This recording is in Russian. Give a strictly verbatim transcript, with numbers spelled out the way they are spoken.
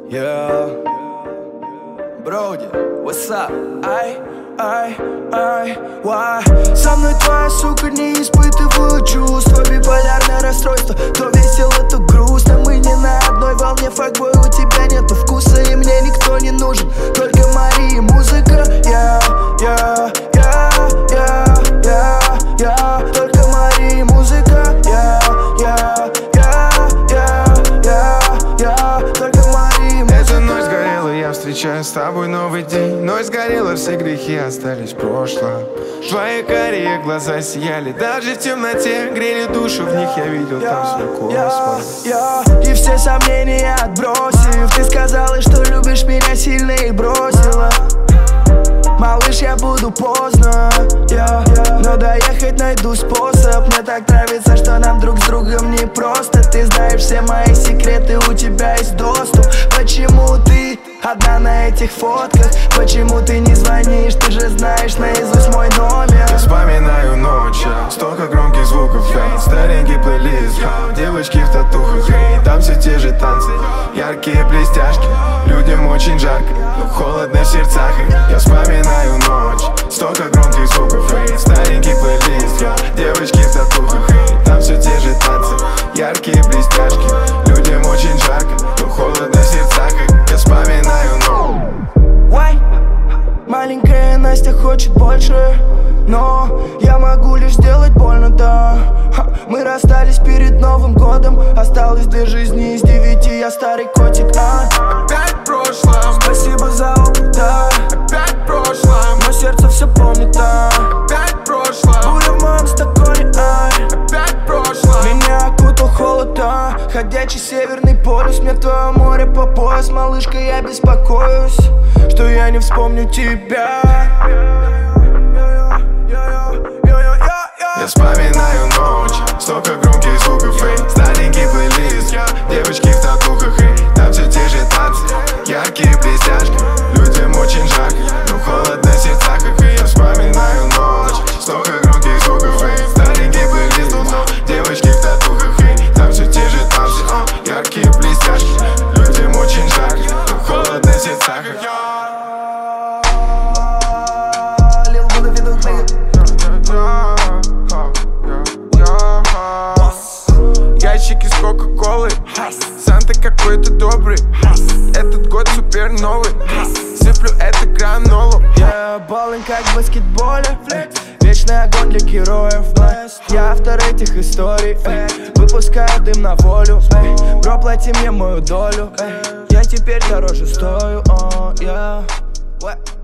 Yeah, Броуди, what's up? Ай, ай, ай, why? Со мной твоя сука не испытываю чувства. Биполярное расстройство, то весело, то грустно. Мы не на одной волне, факбой, у тебя нету вкуса. И мне никто не нужен, только Мария музыка. Я, я, я, я, я, я, только Мария музыка. Я, я, я, я, я, я, только Мария музыка. Эта ночь сгорела, я встречаю с тобой новый день. Ночь сгорела, все грехи остались в прошлом. Твои карие глаза сияли, даже в темноте грели душу, в них я видел там свой космос. Я, я, и все сомнения отбросив, ты сказала, что любишь меня сильно и бросила. Малыш, я буду поздно, yeah, yeah. Но доехать найду способ. Мне так нравится, что нам друг с другом не просто. Ты знаешь все мои секреты, у тебя есть доступ. Почему ты одна на этих фотках? Почему ты не звонишь? Ты же знаешь наизусть мой номер. Я вспоминаю ночь, столько громких звуков, эй, старенький плейлист, девочки в татухах, эй, там все те же танцы, яркие блестяшки. Людям очень жарко, но холодно в сердцах. Я вспоминаю ночь, столько громких звуков, эй, старенький плейлист, девочки в татухах, эй, там все те же танцы, яркие блестяшки. Людям очень жарко, но холодно в сердцах. Я вспоминаю ночь. Why? Маленькая Настя хочет больше, но я могу лишь сделать больно, да. Ха, мы расстались перед Новым годом, осталось две жизни из девяти, я старый котик, а. Опять в прошлом, спасибо за опыт, да. опять в прошлом, но сердце все помнит, да. опять в прошлом, буря в моем стакане, ай. опять в прошлом. Меня окутал холод, да. Ходячий северный полюс, мне твое море по пояс. Малышка, я беспокоюсь, что я не вспомню тебя. Я вспоминаю ночь, столько громких звуков, эй, старенький плейлист, девочки в татухах, эй, там все те же танцы, яркие блестяшки. Людям очень жарко, но холодно в сердцах. Я вспоминаю ночь, столько громких звуков, эй, старенький плейлист, девочки в татухах, эй, там все те же танцы, яркие блестяшки. Людям очень жарко, но холодно в сердцах. Ящики с кока-колой, Санта какой-то добрый, этот год супер новый, сыплю это гранолу. Я баллин как в баскетболе, вечный огонь для героев. Я автор этих историй, выпускаю дым на волю. Бро, плати мне мою долю, я теперь дороже стою.